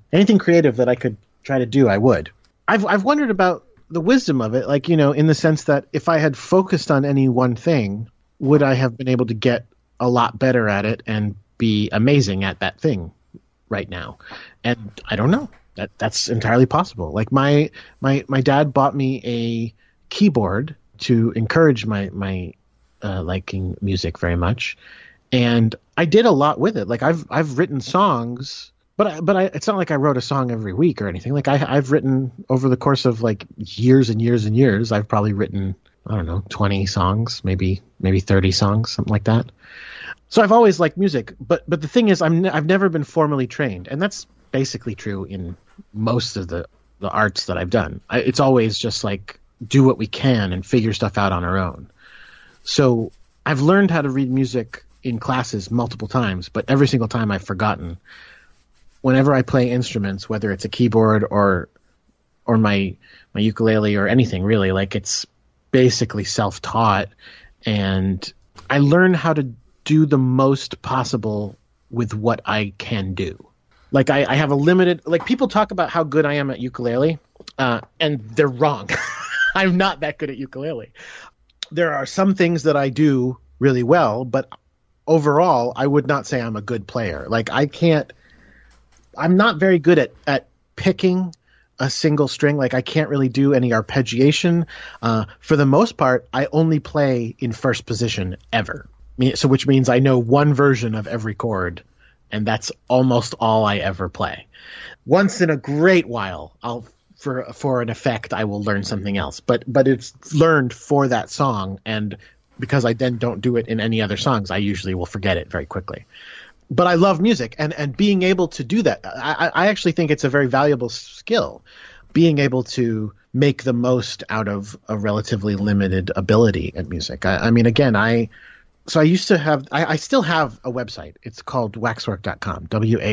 try to do, I would. I've wondered about the wisdom of it, like, in the sense that if I had focused on any one thing, would I have been able to get a lot better at it and be amazing at that thing right now? And I don't know. That's entirely possible. Like my dad bought me a keyboard to encourage my liking music very much, and I did a lot with it. Like I've written songs, but it's not like I wrote a song every week or anything. Like I've written over the course of like years and years and years. I've probably written, I don't know, 20 songs, maybe 30 songs, something like that. So I've always liked music, but the thing is, I've never been formally trained, and that's basically true in most of the arts that I've done. It's always just like, do what we can and figure stuff out on our own. So I've learned how to read music in classes multiple times, but every single time I've forgotten. Whenever I play instruments, whether it's a keyboard or my ukulele or anything really, like, it's basically self-taught, and I learn how to do the most possible with what I can do. Like I have a limited, like, people talk about how good I am at ukulele, and they're wrong. I'm not that good at ukulele. There are some things that I do really well, but overall, I would not say I'm a good player. Like I'm not very good at picking a single string. Like I can't really do any arpeggiation. For the most part, I only play in first position ever. So which means I know one version of every chord, and that's almost all I ever play. Once in a great while, for an effect, I will learn something else. But it's learned for that song, and because I then don't do it in any other songs, I usually will forget it very quickly. But I love music, and being able to do that, I actually think it's a very valuable skill, being able to make the most out of a relatively limited ability at music. I mean, again, I used to have, I still have a website. It's called waxwork.com,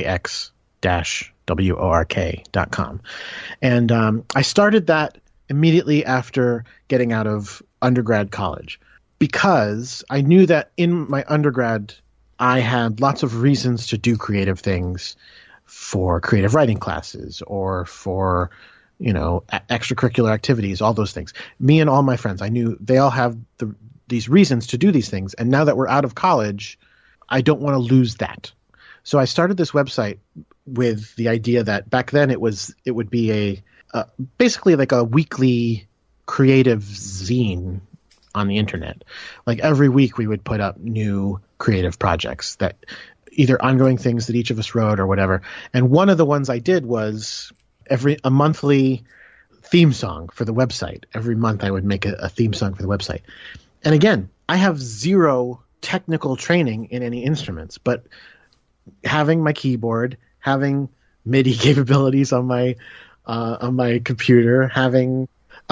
WAX-WORK.com. And I started that immediately after getting out of undergrad college, because I knew that in my undergrad, I had lots of reasons to do creative things for creative writing classes or for, extracurricular activities, all those things. Me and all my friends, I knew they all have these reasons to do these things. And now that we're out of college, I don't want to lose that. So I started this website with the idea that back then it would be basically like a weekly creative zine on the internet. Like every week we would put up new creative projects, that either ongoing things that each of us wrote or whatever. And one of the ones I did was a monthly theme song for the website. Every month I would make a theme song for the website. And again, I have zero technical training in any instruments, but having my keyboard, having MIDI capabilities on my computer, having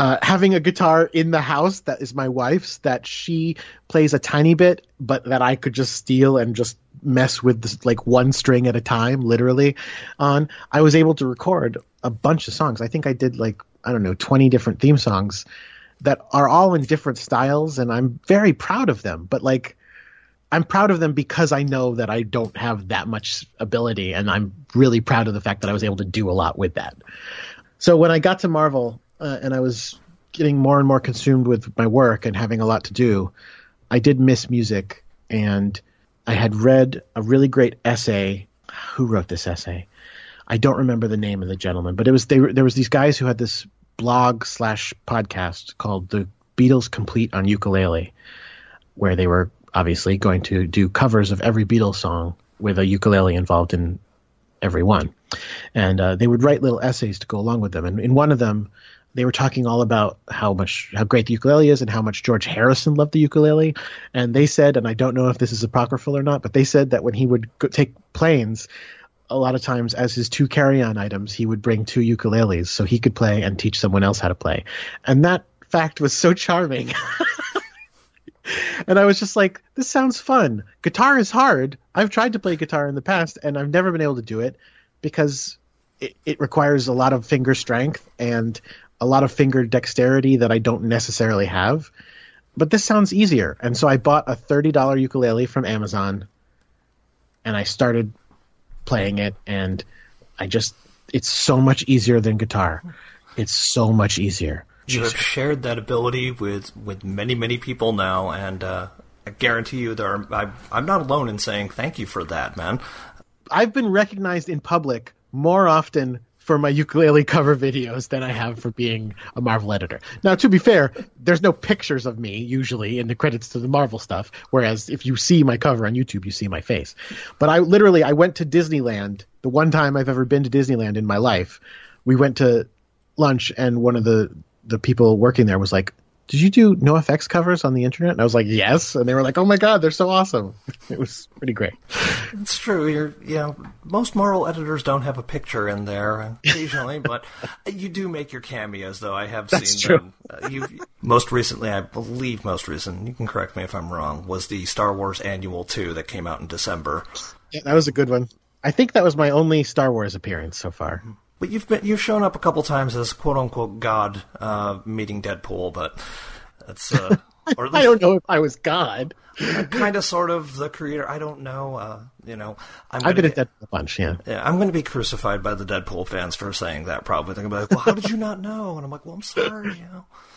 a guitar in the house that is my wife's, that she plays a tiny bit, but that I could just steal and just mess with this, like one string at a time, literally on. I was able to record a bunch of songs. I think I did 20 different theme songs that are all in different styles, and I'm very proud of them. But I'm proud of them because I know that I don't have that much ability, and I'm really proud of the fact that I was able to do a lot with that. So when I got to Marvel, and I was getting more and more consumed with my work and having a lot to do, I did miss music. And I had read a really great essay. Who wrote this essay? I don't remember the name of the gentleman, but there was these guys who had this blog/podcast called The Beatles Complete on Ukulele, where they were obviously going to do covers of every Beatles song with a ukulele involved in every one. And they would write little essays to go along with them. And in one of them, they were talking all about how great the ukulele is and how much George Harrison loved the ukulele. And they said, and I don't know if this is apocryphal or not, but they said that when he would take planes, a lot of times as his 2 carry-on items, he would bring 2 ukuleles so he could play and teach someone else how to play. And that fact was so charming. And I was just like, this sounds fun. Guitar is hard. I've tried to play guitar in the past, and I've never been able to do it because it requires a lot of finger strength and a lot of finger dexterity that I don't necessarily have. But this sounds easier. And so I bought a $30 ukulele from Amazon, and I started playing it, and it's so much easier than guitar. It's so much easier. You have shared that ability with many, many people now, and I guarantee you I'm not alone in saying thank you for that, man. I've been recognized in public more often for my ukulele cover videos than I have for being a Marvel editor. Now, to be fair, there's no pictures of me usually in the credits to the Marvel stuff, whereas if you see my cover on YouTube, you see my face. But I went to Disneyland, the one time I've ever been to Disneyland in my life. We went to lunch, and one of the people working there was like, "Did you do NoFX covers on the internet?" And I was like, "Yes." And they were like, "Oh my God, they're so awesome." It was pretty great. It's true. Most Marvel editors don't have a picture in there occasionally, but you do make your cameos, though. I have That's seen true. them. You most recent, you can correct me if I'm wrong, was the Star Wars Annual 2 that came out in December. Yeah, that was a good one. I think that was my only Star Wars appearance so far. But you've shown up a couple times as quote unquote God meeting Deadpool, but that's or at least, I don't know if I was God. kind of sort of the creator. I don't know. I've been at Deadpool a bunch. Yeah, I'm going to be crucified by the Deadpool fans for saying that. Probably they're going to be like, "Well, how did you not know?" And I'm like, "Well, I'm sorry."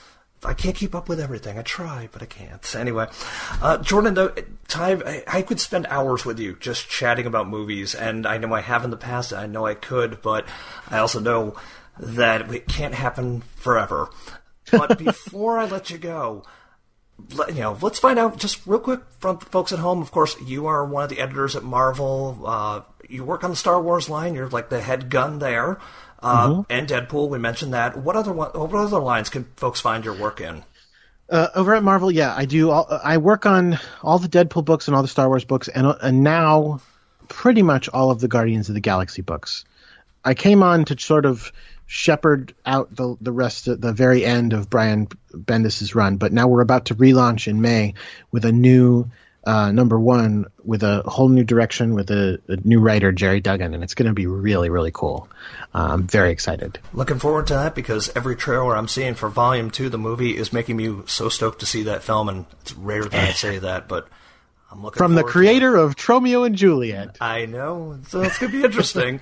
I can't keep up with everything. I try, but I can't. Anyway, Jordan, though, I could spend hours with you just chatting about movies, and I know I have in the past, and I know I could, but I also know that it can't happen forever. But before I let you go, let's find out just real quick from folks at home. Of course, you are one of the editors at Marvel. You work on the Star Wars line. You're like the head gun there. And Deadpool, we mentioned that. What other lines can folks find your work in? Over at Marvel, yeah, I do. I work on all the Deadpool books and all the Star Wars books, and now pretty much all of the Guardians of the Galaxy books. I came on to sort of shepherd out the rest of the very end of Brian Bendis' run, but now we're about to relaunch in May with a new number one, with a whole new direction, with a new writer, Jerry Duggan, and it's going to be really, really cool. I'm very excited. Looking forward to that, because every trailer I'm seeing for Volume 2, the movie, is making me so stoked to see that film, and it's rare that I say that, but I'm looking from the creator of Tromeo and Juliet. I know, so it's going to be interesting.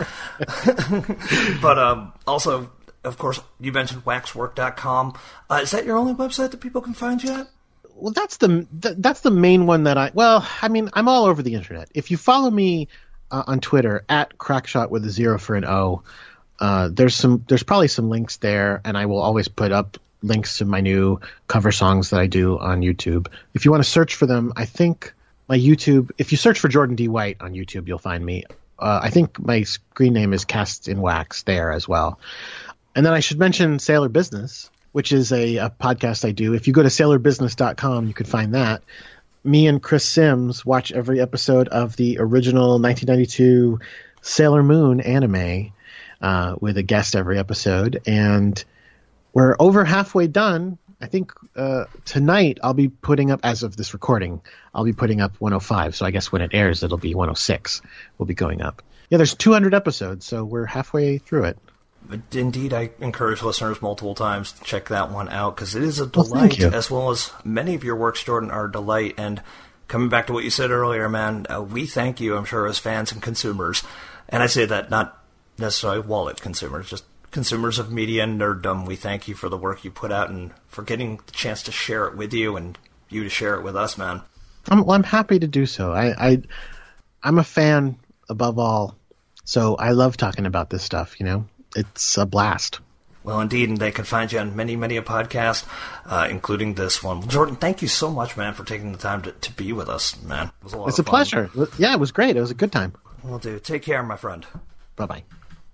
But also, of course, you mentioned waxwork.com. Is that your only website that people can find you at? Well, that's the main one that I'm all over the internet. If you follow me on Twitter at Crackshot with a 0 for an O, there's probably some links there, and I will always put up links to my new cover songs that I do on YouTube. If you want to search for them, I think my YouTube, if you search for Jordan D. White on YouTube, you'll find me. I think my screen name is Cast in Wax there as well. And then I should mention Sailor Business, which is a podcast I do. If you go to sailorbusiness.com, you can find that. Me and Chris Sims watch every episode of the original 1992 Sailor Moon anime with a guest every episode. And we're over halfway done. I think tonight I'll be putting up, as of this recording, I'll be putting up 105. So I guess when it airs, it'll be 106. We'll be going up. Yeah, there's 200 episodes, so we're halfway through it. Indeed, I encourage listeners multiple times to check that one out, because it is a delight, as well as many of your works, Jordan, are a delight. And coming back to what you said earlier, man, we thank you, I'm sure, as fans and consumers. And I say that not necessarily wallet consumers, just consumers of media and nerddom. We thank you for the work you put out and for getting the chance to share it with you and you to share it with us, man. I'm happy to do so. I'm a fan above all, so I love talking about this stuff, It's a blast. Well, indeed, and they can find you on many, many a podcast, including this one. Jordan, thank you so much, man, for taking the time to be with us, man. It was a lot of fun. Pleasure. Yeah, it was great. It was a good time. Will do. Take care, my friend. Bye-bye.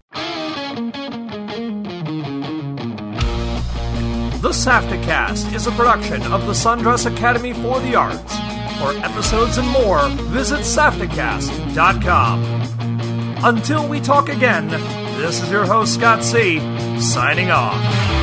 The SAFTAcast is a production of the Sundress Academy for the Arts. For episodes and more, visit SAFTAcast.com. Until we talk again, this is your host, Scott C., signing off.